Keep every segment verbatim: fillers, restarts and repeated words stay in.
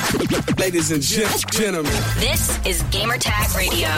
Ladies and gentlemen, this is Gamertag Radio.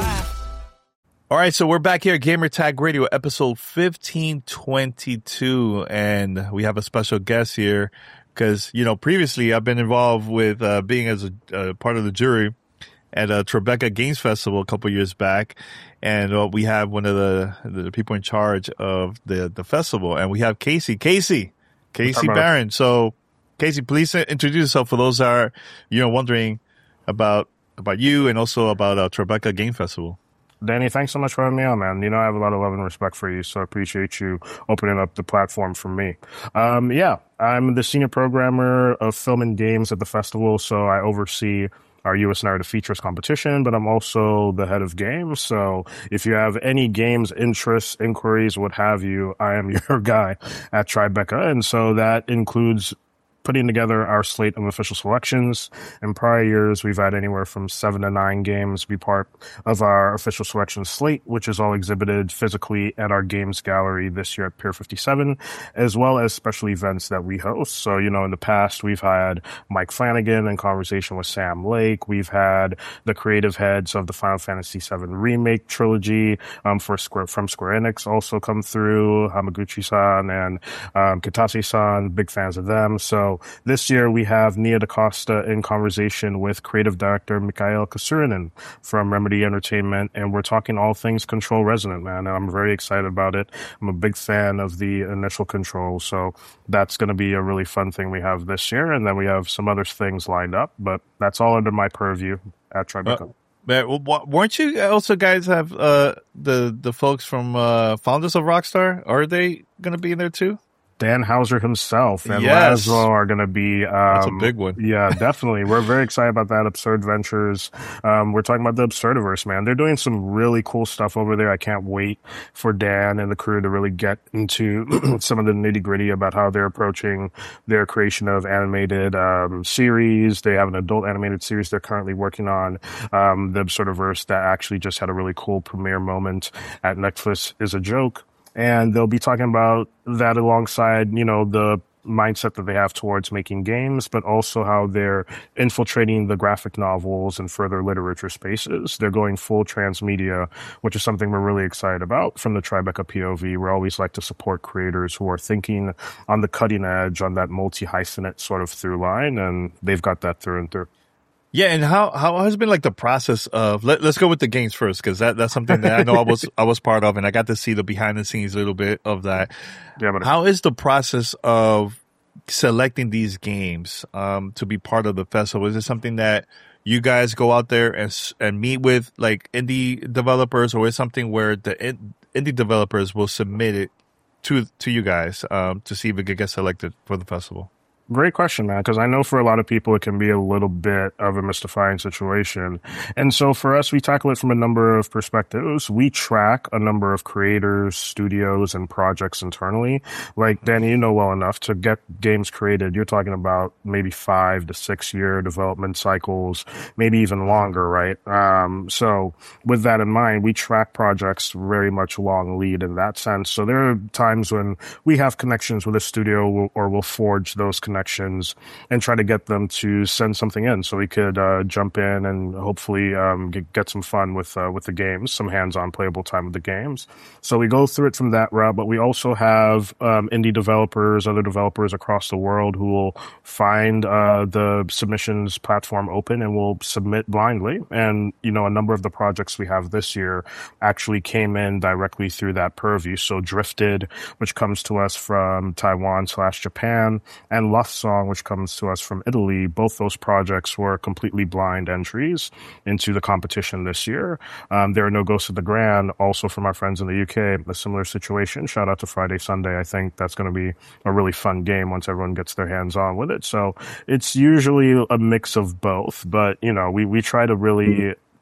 All right, so we're back here at Gamertag Radio, episode fifteen twenty-two, and we have a special guest here because, you know, previously I've been involved with uh, being as a uh, part of the jury at a Tribeca Games Festival a couple years back, and uh, we have one of the the people in charge of the the festival, and we have Casey, Casey, Casey Barron. So, Casey, please introduce yourself for those that are, you know, wondering about about you and also about uh, Tribeca Game Festival. Danny, thanks so much for having me on, man. You know, I have a lot of love and respect for you, so I appreciate you opening up the platform for me. Um, yeah, I'm the senior programmer of film and games at the festival, so I oversee our U S Narrative Features competition, but I'm also the head of games. So if you have any games, interests, inquiries, what have you, I am your guy at Tribeca. And so that includes putting together our slate of official selections. In prior years, we've had anywhere from seven to nine games be part of our official selection slate, which is all exhibited physically at our games gallery this year at Pier fifty-seven, as well as special events that we host. So, you know, in the past, we've had Mike Flanagan in conversation with Sam Lake. We've had the creative heads of the Final Fantasy seven Remake trilogy um, for Square, from Square Enix also come through, Hamaguchi-san and um, Kitase-san, big fans of them. So this year we have Nia DaCosta in conversation with creative director Mikhail Kasurinen from Remedy Entertainment, and we're talking all things Control Resonant, man. I'm very excited about it. I'm a big fan of the initial Control, so that's going to be a really fun thing we have this year, and then we have some other things lined up, but that's all under my purview at Tribeca. Uh- But weren't you also guys have uh, the the folks from uh, Founders of Rockstar? Are they going to be in there too? Dan Houser himself and yes. Laszlo are going to be... Um, That's a big one. Yeah, definitely. We're very excited about that. Absurd Ventures. Um, we're talking about the Absurdiverse, man. They're doing some really cool stuff over there. I can't wait for Dan and the crew to really get into some of the nitty-gritty about how they're approaching their creation of animated um, series. They have an adult animated series they're currently working on. Um, the Absurdiverse that actually just had a really cool premiere moment at Netflix is a joke. And they'll be talking about that alongside, you know, the mindset that they have towards making games, but also how they're infiltrating the graphic novels and further literature spaces. They're going full transmedia, which is something we're really excited about from the Tribeca P O V. We always like to support creators who are thinking on the cutting edge, on that multi-hyphenate sort of through line, and they've got that through and through. Yeah, and how how has been like the process of let, let's go with the games first because that, that's something that I know I was I was part of and I got to see the behind the scenes a little bit of that. Yeah, but how is the process of selecting these games um, to be part of the festival? Is it something that you guys go out there and and meet with like indie developers, or is it something where the in, indie developers will submit it to to you guys um, to see if it could get selected for the festival? Great question, man, because I know for a lot of people it can be a little bit of a mystifying situation. And so for us, we tackle it from a number of perspectives. We track a number of creators, studios, and projects internally. Like, Danny, you know well enough, to get games created, you're talking about maybe five to six year development cycles, maybe even longer, right? Um, so with that in mind, we track projects very much long lead in that sense. So there are times when we have connections with a studio or we'll forge those connections connections and try to get them to send something in so we could uh, jump in and hopefully um, get, get some fun with uh, with the games, some hands-on playable time with the games. So we go through it from that route, but we also have um, indie developers, other developers across the world who will find uh, the submissions platform open and will submit blindly. And, you know, a number of the projects we have this year actually came in directly through that purview. So Drifted, which comes to us from Taiwan slash Japan, and Lust Song, which comes to us from Italy. Both those projects were completely blind entries into the competition this year. Um, there are no Ghosts of the Grand, also from our friends in the U K, a similar situation. Shout out to Friday Sunday. I think that's going to be a really fun game once everyone gets their hands on with it. So it's usually a mix of both, but you know, we, we try to really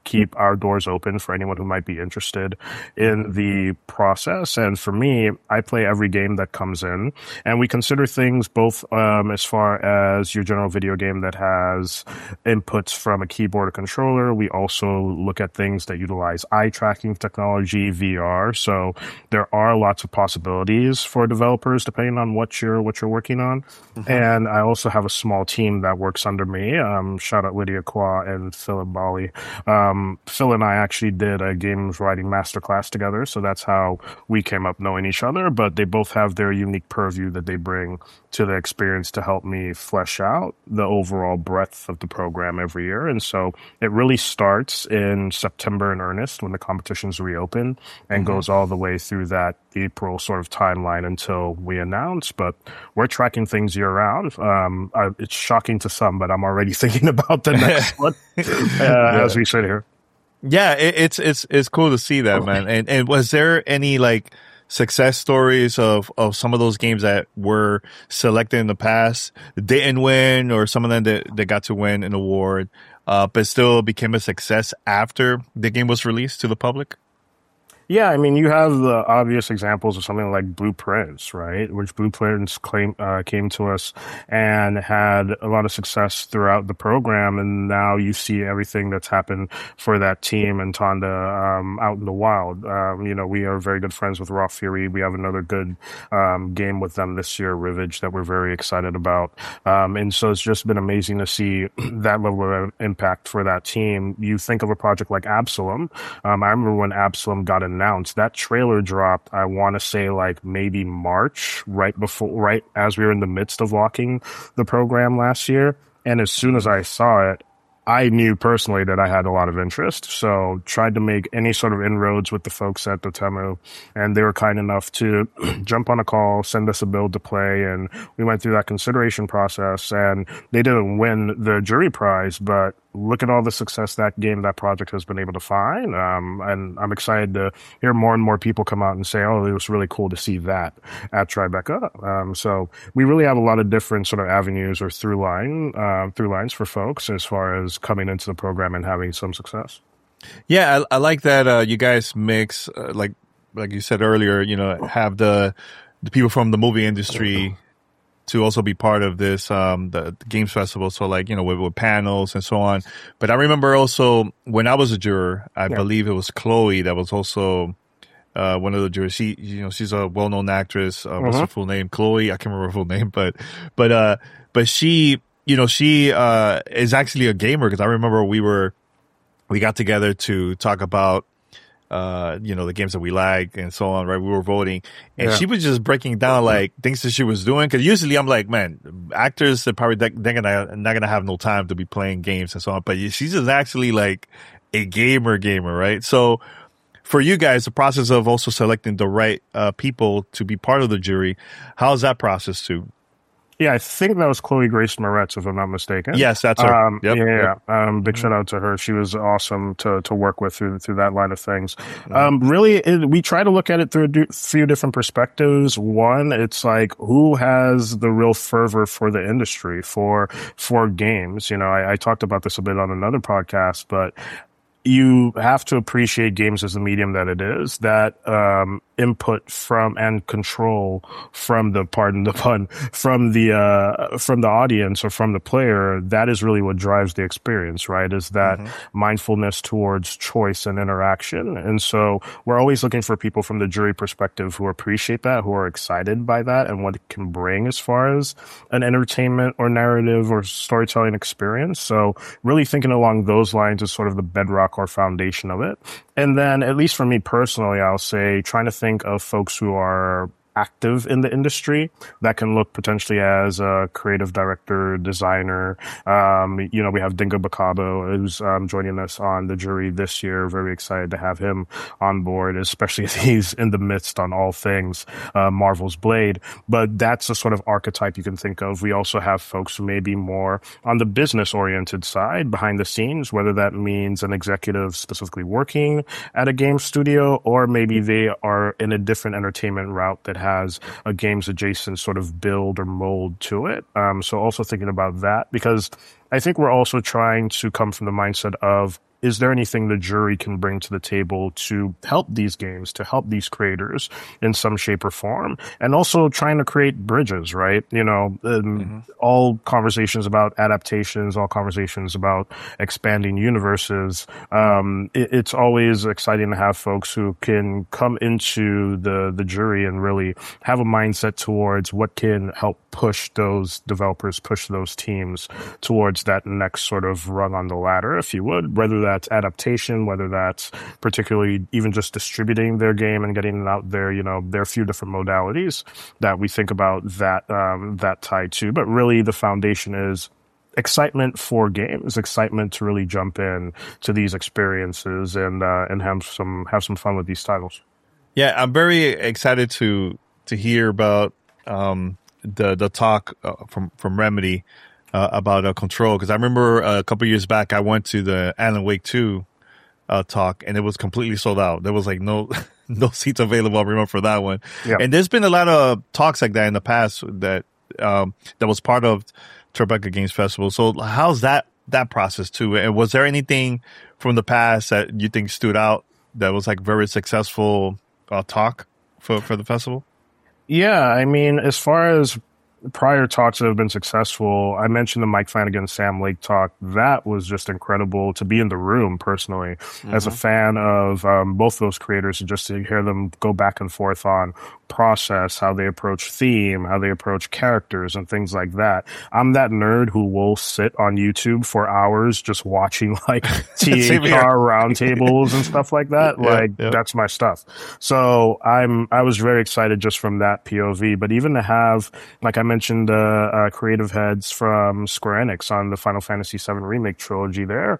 keep our doors open for anyone who might be interested in the process. And for me, I play every game that comes in, and we consider things both um, as far as your general video game that has inputs from a keyboard or controller. We also look at things that utilize eye tracking technology, V R. So there are lots of possibilities for developers depending on what you're what you're working on. Mm-hmm. And I also have a small team that works under me. Um, shout out Lydia Kwa and Philip Bali. Um, Phil and I actually did a games writing masterclass together, so that's how we came up knowing each other. But they both have their unique purview that they bring to the experience to help me flesh out the overall breadth of the program every year. And so it really starts in September in earnest when the competitions reopen and mm-hmm. goes all the way through that April sort of timeline until we announce. But we're tracking things year round. Um, I, it's shocking to some, but I'm already thinking about the next one uh, yeah. as we sit here. Yeah, it, it's it's it's cool to see that, man. And and was there any like success stories of, of some of those games that were selected in the past, didn't win, or some of them that, that got to win an award, uh, but still became a success after the game was released to the public? Yeah, I mean, you have the obvious examples of something like Blueprints, right? Which Blueprints claim, uh, came to us and had a lot of success throughout the program. And now you see everything that's happened for that team and Tonda um, out in the wild. Um, you know, we are very good friends with Raw Fury. We have another good um, game with them this year, Rivage, that we're very excited about. Um, and so it's just been amazing to see that level of impact for that team. You think of a project like Absalom. Um, I remember when Absalom got an announced. That trailer dropped, I want to say like maybe March, right before, right as we were in the midst of locking the program last year. And as soon as I saw it, I knew personally that I had a lot of interest. So tried to make any sort of inroads with the folks at Dotemu, and they were kind enough to jump on a call, send us a build to play. And we went through that consideration process, and they didn't win the jury prize, but look at all the success that game, that project has been able to find. Um, and I'm excited to hear more and more people come out and say, oh, it was really cool to see that at Tribeca. Um, so we really have a lot of different sort of avenues or through line, uh, through lines for folks as far as coming into the program and having some success. Yeah, I, I like that uh, you guys mix, uh, like like you said earlier, you know, have the the people from the movie industry to also be part of this, um, the, the games festival. So like, you know, with, with panels and so on. But I remember also when I was a juror, I yeah. believe it was Chloe that was also, uh, one of the jurors. She, you know, she's a well-known actress. Uh, mm-hmm. What's her full name? Chloe. I can't remember her full name, but, but, uh, but she, you know, she, uh, is actually a gamer, because I remember we were, we got together to talk about, uh, you know, the games that we like and so on, right? We were voting, and yeah. she was just breaking down like things that she was doing. Cause usually I'm like, man, actors are probably, they're gonna, not gonna have no time to be playing games and so on. But she's just actually like a gamer gamer, right? So for you guys, the process of also selecting the right, uh, people to be part of the jury, how's that process too? Yeah, I think that was Chloe Grace Moretz, if I'm not mistaken. Yes, that's her. Um, yep, yeah, yep. Um, big shout out to her. She was awesome to to work with through through that line of things. Um, really, it, we try to look at it through a few different perspectives. One, it's like who has the real fervor for the industry, for for games. You know, I, I talked about this a bit on another podcast, but you have to appreciate games as the medium that it is, that um, input from and control from the, pardon the pun, from the uh, from the audience or from the player. That is really what drives the experience, right? Is that mm-hmm. mindfulness towards choice and interaction. And so we're always looking for people from the jury perspective who appreciate that, who are excited by that and what it can bring as far as an entertainment or narrative or storytelling experience. So really thinking along those lines is sort of the bedrock or foundation of it. And then, at least for me personally, I'll say trying to think of folks who are active in the industry that can look potentially as a creative director, designer. Um, you know, we have Dingo Bacabo, who's um, joining us on the jury this year. Very excited to have him on board, especially as he's in the midst on all things uh, Marvel's Blade. But that's a sort of archetype you can think of. We also have folks who may be more on the business-oriented side, behind the scenes, whether that means an executive specifically working at a game studio, or maybe they are in a different entertainment route that has a games adjacent sort of build or mold to it. Um, so also thinking about that, because I think we're also trying to come from the mindset of, is there anything the jury can bring to the table to help these games, to help these creators in some shape or form? And also trying to create bridges, right? You know, um, mm-hmm. all conversations about adaptations, all conversations about expanding universes. Um, it, it's always exciting to have folks who can come into the, the jury and really have a mindset towards what can help push those developers, push those teams towards that next sort of rung on the ladder, if you would, whether that that's adaptation, whether that's particularly even just distributing their game and getting it out there. You know, there are a few different modalities that we think about that um, that tie to, but really the foundation is excitement for games, excitement to really jump in to these experiences and uh, and have some have some fun with these titles. Yeah, I'm very excited to to hear about um, the the talk uh, from from Remedy. Uh, about uh, Control, because I remember uh, a couple years back I went to the Alan Wake two uh, talk and it was completely sold out. There was like no no seats available. I remember for that one. Yeah. And there's been a lot of talks like that in the past that um, that was part of Tribeca Games Festival. So how's that that process too? And was there anything from the past that you think stood out that was like very successful uh, talk for for the festival? Yeah, I mean, as far as prior talks that have been successful, I mentioned the Mike Flanagan, Sam Lake talk. That was just incredible to be in the room personally, mm-hmm. as a fan of um, both those creators, and just to hear them go back and forth on process, how they approach theme, how they approach characters and things like that. I'm that nerd who will sit on YouTube for hours just watching like T A car roundtables and stuff like that. Yeah, like yeah. That's my stuff. So I'm, I was very excited just from that P O V, but even to have, like I mentioned, uh, uh creative heads from Square Enix on the Final Fantasy seven Remake trilogy there,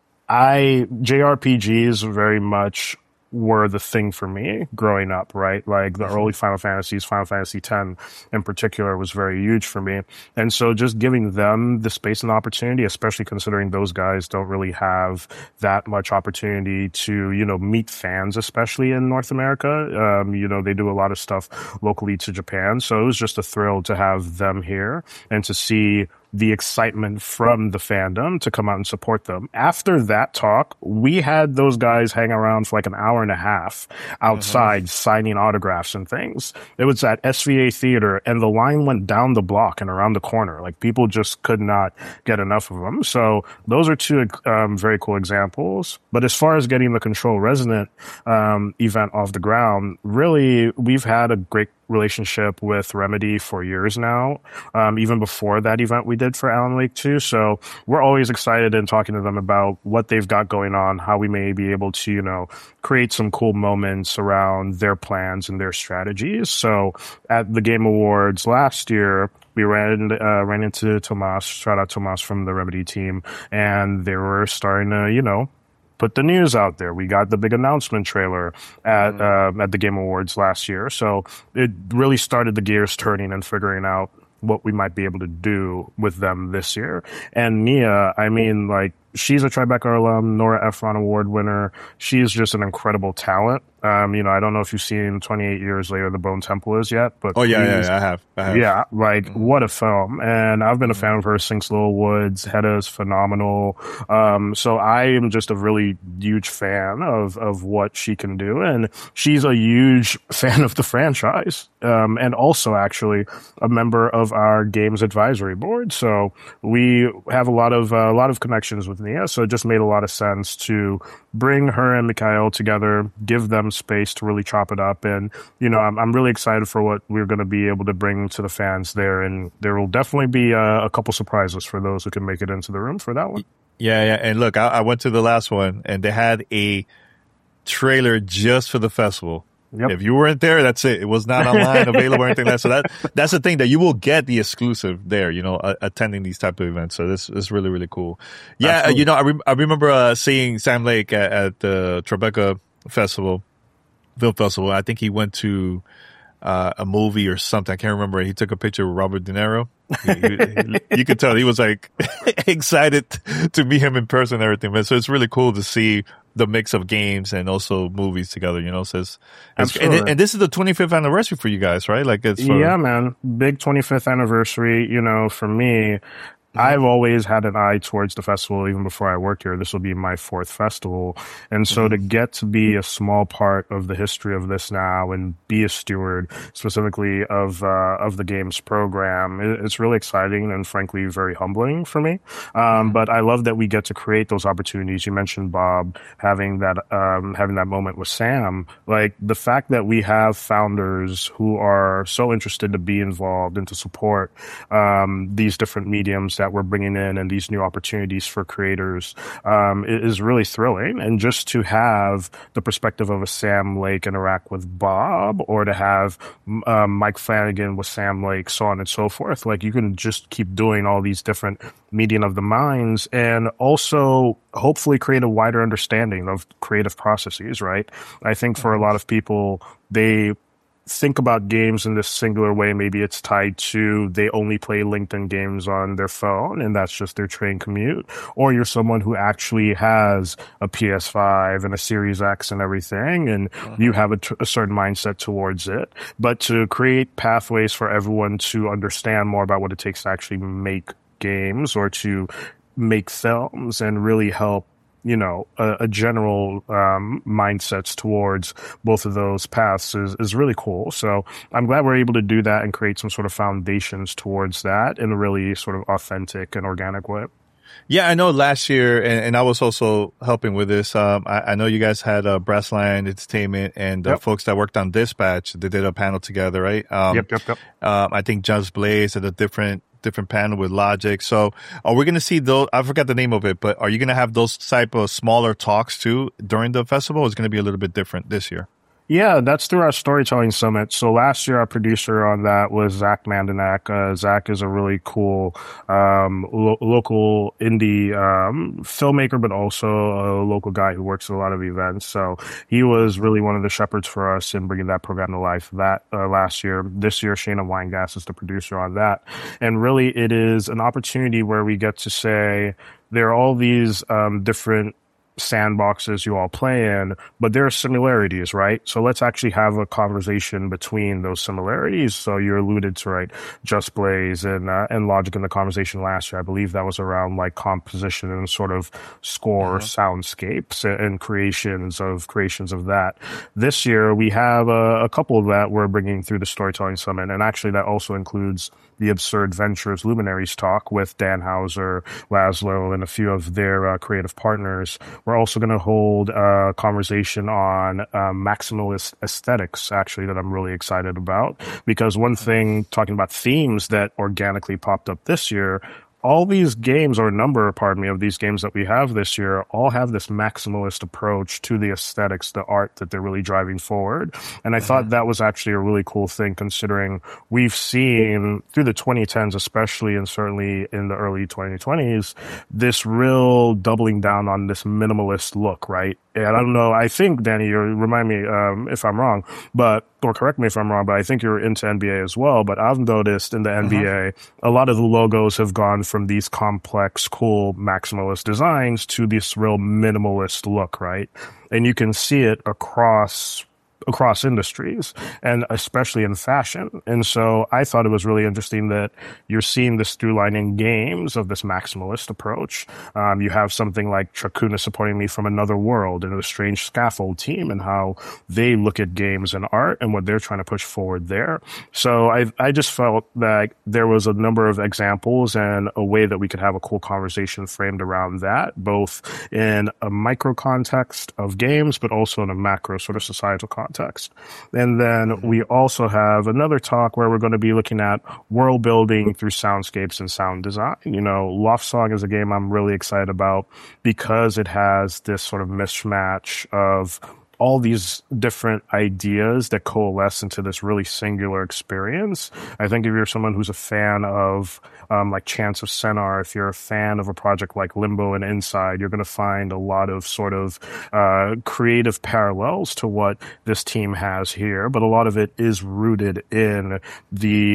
I, J R P Gs very much were the thing for me growing up, right? Like the early Final Fantasies, Final Fantasy X in particular was very huge for me. And so just giving them the space and opportunity, especially considering those guys don't really have that much opportunity to, you know, meet fans, especially in North America. Um, you know, they do a lot of stuff locally to Japan. So it was just a thrill to have them here and to see the excitement from the fandom to come out and support them. After that talk, we had those guys hang around for like an hour and a half outside mm-hmm. signing autographs and things. It was at S V A Theater, and the line went down the block and around the corner. Like people just could not get enough of them. So those are two um, very cool examples. But as far as getting the Control Resonant um, event off the ground, really, we've had a great relationship with Remedy for years now, um, even before that event we did for Alan Wake two. So we're always excited and talking to them about what they've got going on, how we may be able to, you know, create some cool moments around their plans and their strategies. So at the Game Awards last year, we ran uh, ran into Tomas, shout out Tomas from the Remedy team, and they were starting to, you know, put the news out there. We got the big announcement trailer at mm-hmm. uh, at the Game Awards last year. So it really started the gears turning and figuring out what we might be able to do with them this year. And Nia, I mean, like, she's a Tribeca alum, Nora Ephron Award winner. She is just an incredible talent. Um, you know, I don't know if you've seen twenty-eight Years Later, The Bone Temple is yet, but oh yeah, yeah, yeah, I have. I have. Yeah, like mm-hmm. what a film. And I've been a fan of her since Little Woods. Hedda is phenomenal. Um, so I am just a really huge fan of, of what she can do. And she's a huge fan of the franchise. Um, and also actually a member of our games advisory board. So we have a lot of, uh, a lot of connections with Nia. So it just made a lot of sense to bring her and Mikhail together, give them space to really chop it up. And, you know, I'm, I'm really excited for what we're going to be able to bring to the fans there. And there will definitely be uh, a couple surprises for those who can make it into the room for that one. Yeah, yeah. And look, I, I went to the last one and they had a trailer just for the festival. Yep. If you weren't there, that's it. It was not online, available, or anything like that. So that, that's the thing, that you will get the exclusive there, you know, uh, attending these type of events. So this is really, really cool. Yeah, uh, you know, I, re- I remember uh, seeing Sam Lake at, at the Tribeca Festival, Film Festival. I think he went to uh, a movie or something. I can't remember. He took a picture with Robert De Niro. He, he, you could tell he was like excited to meet him in person and everything, man. So it's really cool to see the mix of games and also movies together, you know. So it's, it's and, and this is the twenty-fifth anniversary for you guys, right? Like it's for, yeah, man, big twenty-fifth anniversary. You know, for me, I've always had an eye towards the festival even before I worked here. This will be my fourth festival. And so mm-hmm. to get to be a small part of the history of this now and be a steward specifically of, uh, of the games program, it, it's really exciting and frankly very humbling for me. Um, mm-hmm. but I love that we get to create those opportunities. You mentioned Bob having that, um, having that moment with Sam. Like the fact that we have founders who are so interested to be involved and to support, um, these different mediums that that we're bringing in and these new opportunities for creators um, is really thrilling. And just to have the perspective of a Sam Lake interact with Bob, or to have um, Mike Flanagan with Sam Lake, so on and so forth. Like you can just keep doing all these different medium of the minds, and also hopefully create a wider understanding of creative processes, right? I think for a lot of people, they think about games in this singular way. Maybe it's tied to they only play LinkedIn games on their phone and that's just their train commute. Or you're someone who actually has a P S five and a Series X and everything, and mm-hmm. you have a, t- a certain mindset towards it. But to create pathways for everyone to understand more about what it takes to actually make games or to make films and really help you know, a, a general um, mindsets towards both of those paths is, is really cool. So I'm glad we're able to do that and create some sort of foundations towards that in a really sort of authentic and organic way. Yeah, I know last year, and, and I was also helping with this. Um, I, I know you guys had uh, Brassline Entertainment and uh, yep. folks that worked on Dispatch. They did a panel together, right? Um, yep, yep, yep. Um, I think Just Blaze had a different different panel with Logic. So are we going to see those? I forgot the name of it, but are you going to have those type of smaller talks too during the festival? Or is it going to be a little bit different this year? Yeah, that's through our storytelling summit. So last year, our producer on that was Zach Mandanak. Uh, Zach is a really cool um, lo- local indie um, filmmaker, but also a local guy who works at a lot of events. So he was really one of the shepherds for us in bringing that program to life that uh, last year. This year, Shayna Weingass is the producer on that. And really, it is an opportunity where we get to say there are all these um, different sandboxes you all play in, but there are similarities, right? So let's actually have a conversation between those similarities. So you alluded to, right, Just Blaze and uh, and Logic in the conversation last year. I believe that was around like composition and sort of score, mm-hmm. soundscapes and, and creations of creations of that. This year we have a, a couple of that we're bringing through the Storytelling Summit, and actually that also includes the Absurd Ventures Luminaries talk with Dan Hauser, Laszlo, and a few of their uh, creative partners. We're also going to hold a conversation on uh, maximalist aesthetics, actually, that I'm really excited about. Because one thing, talking about themes that organically popped up this year, all these games, or a number, pardon me, of these games that we have this year, all have this maximalist approach to the aesthetics, the art that they're really driving forward. And I mm-hmm. thought that was actually a really cool thing, considering we've seen through the twenty tens, especially, and certainly in the early twenty twenties, this real doubling down on this minimalist look, right? And I don't know, I think, Danny, you remind me um, if I'm wrong, but or correct me if I'm wrong, but I think you're into N B A as well. But I've noticed in the N B A, uh-huh. a lot of the logos have gone from these complex, cool, maximalist designs to this real minimalist look, right? And you can see it across across industries, and especially in fashion. And so I thought it was really interesting that you're seeing this through line in games of this maximalist approach. Um, you have something like Chakuna Supporting Me from Another World and the Strange Scaffold team, and how they look at games and art and what they're trying to push forward there. So I, I just felt that there was a number of examples and a way that we could have a cool conversation framed around that, both in a micro context of games, but also in a macro sort of societal context. And then we also have another talk where we're going to be looking at world building through soundscapes and sound design. You know, Loft Song is a game I'm really excited about because it has this sort of mismatch of all these different ideas that coalesce into this really singular experience. I think if you're someone who's a fan of um, like Chants of Sennar, if you're a fan of a project like Limbo and Inside, you're going to find a lot of sort of uh, creative parallels to what this team has here. But a lot of it is rooted in the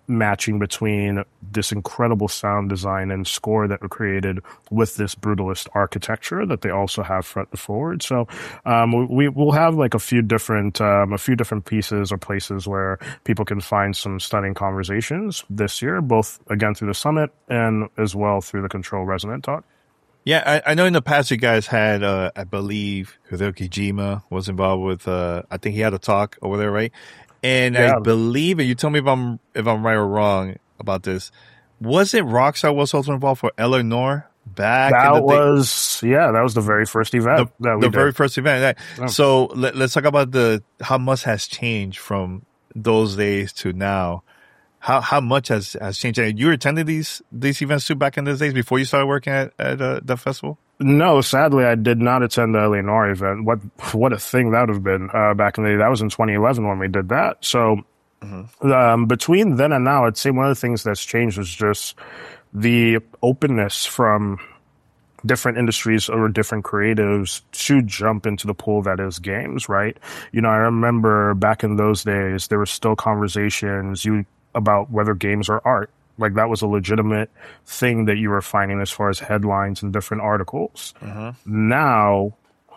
matching between this incredible sound design and score that were created with this brutalist architecture that they also have front and forward. So um, we will have like a few different um, a few different pieces or places where people can find some stunning conversations this year, both again through the summit and as well through the Control Resonant talk. Yeah, I, I know in the past you guys had, uh, I believe, Hideo Kojima was involved with, uh, I think he had a talk over there, right? And yeah. I believe, and you tell me if I'm if I'm right or wrong about this, was it Rockstar was also involved for Eleanor back? That in the was, day? yeah, that was the very first event. The, that we the did. very first event. Oh. So let, let's talk about the how much has changed from those days to now. How how much has, has changed? And you attended these these events too back in those days before you started working at, at uh, the festival? No, sadly, I did not attend the Eleanor event. What what a thing that would have been uh, back in the day. That was in twenty eleven when we did that. So mm-hmm. um, between then and now, I'd say one of the things that's changed is just the openness from different industries or different creatives to jump into the pool that is games, right? You know, I remember back in those days, there were still conversations you about whether games are art. Like that was a legitimate thing that you were finding as far as headlines and different articles. Uh-huh. Now,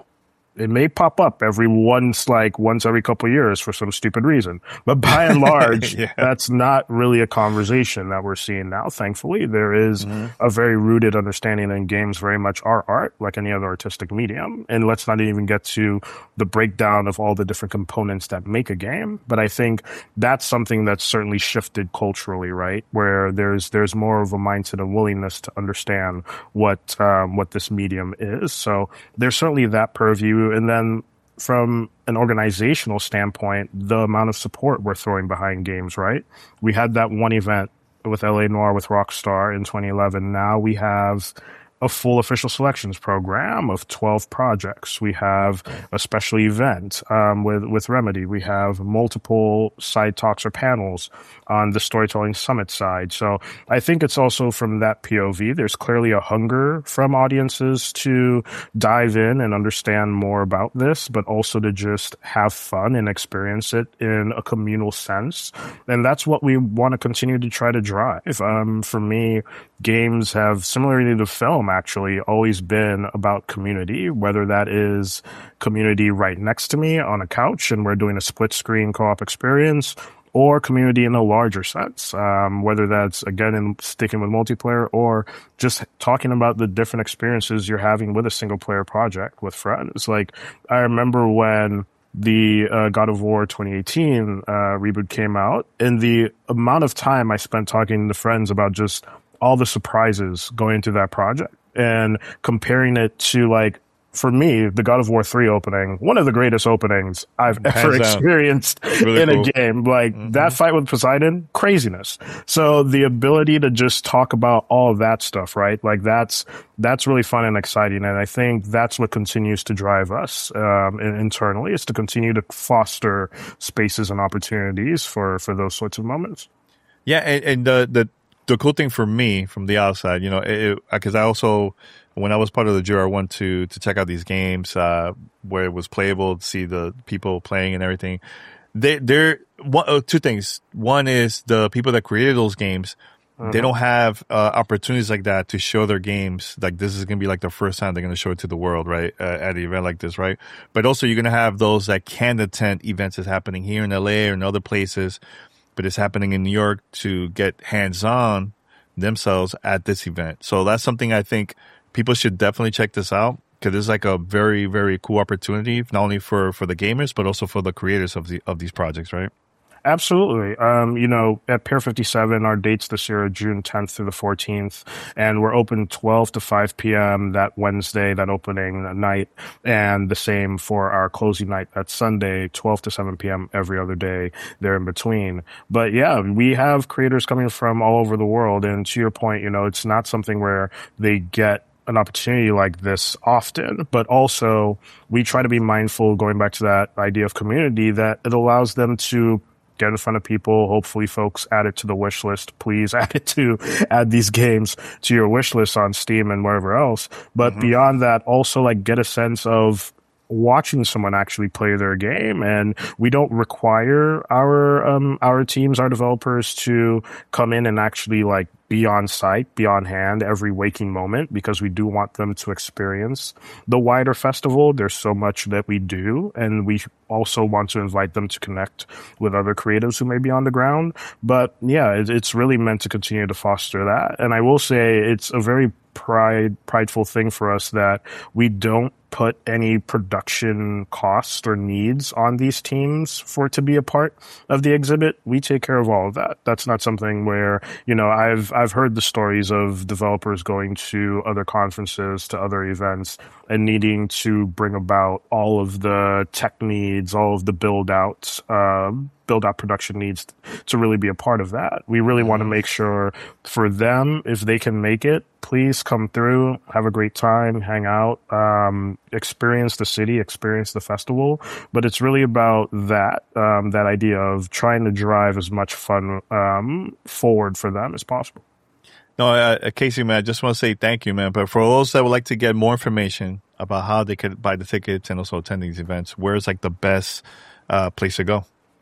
it may pop up every once, like once every couple of years for some stupid reason. But by and large, yeah. that's not really a conversation that we're seeing now. Thankfully, there is mm-hmm. a very rooted understanding that games very much are art, like any other artistic medium. And let's not even get to the breakdown of all the different components that make a game. But I think that's something that's certainly shifted culturally, right? Where there's there's more of a mindset and willingness to understand what um, what this medium is. So there's certainly that purview. And then from an organizational standpoint, the amount of support we're throwing behind games, right? We had that one event with L A Noire with Rockstar in twenty eleven. Now we have a full official selections program of twelve projects. We have a special event um, with, with Remedy. We have multiple side talks or panels on the Storytelling Summit side. So I think it's also from that P O V, there's clearly a hunger from audiences to dive in and understand more about this, but also to just have fun and experience it in a communal sense. And that's what we want to continue to try to drive. Um, for me, games have, similarly to film, actually always been about community, whether that is community right next to me on a couch and we're doing a split screen co-op experience, or community in a larger sense, um, whether that's, again, in sticking with multiplayer or just talking about the different experiences you're having with a single player project with friends. Like, I remember when the uh, God of War twenty eighteen uh, reboot came out, and the amount of time I spent talking to friends about just all the surprises going into that project and comparing it to, like, for me, the God of War three opening, one of the greatest openings I've Hands ever experienced really in cool. a game. Like, mm-hmm. that fight with Poseidon, craziness. So the ability to just talk about all of that stuff, right? Like, that's that's really fun and exciting. And I think that's what continues to drive us um, internally, is to continue to foster spaces and opportunities for, for those sorts of moments. Yeah, and, and the, the the cool thing for me from the outside, you know, because I also, when I was part of the jury, I went to to check out these games uh, where it was playable, to see the people playing and everything. They, they're one, uh, two things. One is the people that created those games. Uh-huh. They don't have uh, opportunities like that to show their games. Like, this is going to be like the first time they're going to show it to the world, right? Uh, at an event like this, right? But also, you're going to have those that can attend events that's happening here in L A or in other places, but it's happening in New York, to get hands-on themselves at this event. So that's something I think people should definitely check this out, because it's like a very, very cool opportunity, not only for, for the gamers, but also for the creators of the of these projects, right? Absolutely. Um, you know, at Pier fifty-seven, our dates this year are June tenth through the fourteenth, and we're open twelve to five p.m. that Wednesday, that opening night, and the same for our closing night that Sunday, twelve to seven p.m. every other day there in between. But yeah, we have creators coming from all over the world, and to your point, you know, it's not something where they get an opportunity like this often, but also we try to be mindful, going back to that idea of community, that it allows them to get in front of people. Hopefully folks add it to the wish list. Please add it to, add these games to your wish list on Steam and wherever else. But mm-hmm. beyond that, also, like, get a sense of watching someone actually play their game. And we don't require our um, our teams, our developers, to come in and actually like be on site, be on hand every waking moment, because we do want them to experience the wider festival. There's so much that we do, and we also want to invite them to connect with other creatives who may be on the ground. But yeah, it, it's really meant to continue to foster that. And I will say it's a very pride prideful thing for us that we don't put any production costs or needs on these teams for it to be a part of the exhibit. We take care of all of that. That's not something where, you know, I've I've heard the stories of developers going to other conferences, to other events, and needing to bring about all of the tech needs, all of the build outs, um, build out production needs to really be a part of that. We really want to make sure for them, if they can make it, please come through, have a great time, hang out, um, experience the city, experience the festival. But it's really about that, um, that idea of trying to drive as much fun um, forward for them as possible. No, uh, Casey, man, I just want to say thank you, man. But for those that would like to get more information about how they could buy the tickets and also attend these events, where's like the best uh, place to go?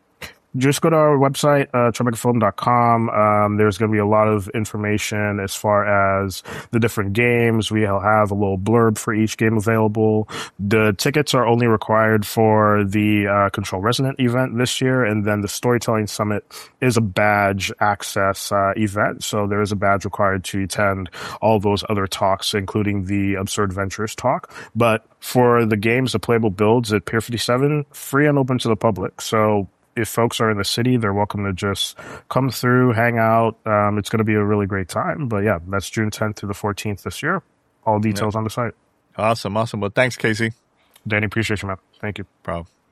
Just go to our website, uh, tribeca film dot com. Um, there's going to be a lot of information as far as the different games. We'll have a little blurb for each game available. The tickets are only required for the uh, Control Resonant event this year, and then the Storytelling Summit is a badge access uh, event. So there is a badge required to attend all those other talks, including the Absurd Ventures talk. But for the games, the playable builds at Pier fifty-seven, free and open to the public. So if folks are in the city, they're welcome to just come through, hang out. Um, it's going to be a really great time. But yeah, that's June tenth through the fourteenth this year. All details yep. on the site. Awesome. Awesome. Well, thanks, Casey. Danny, appreciate you, man. Thank you. Problem.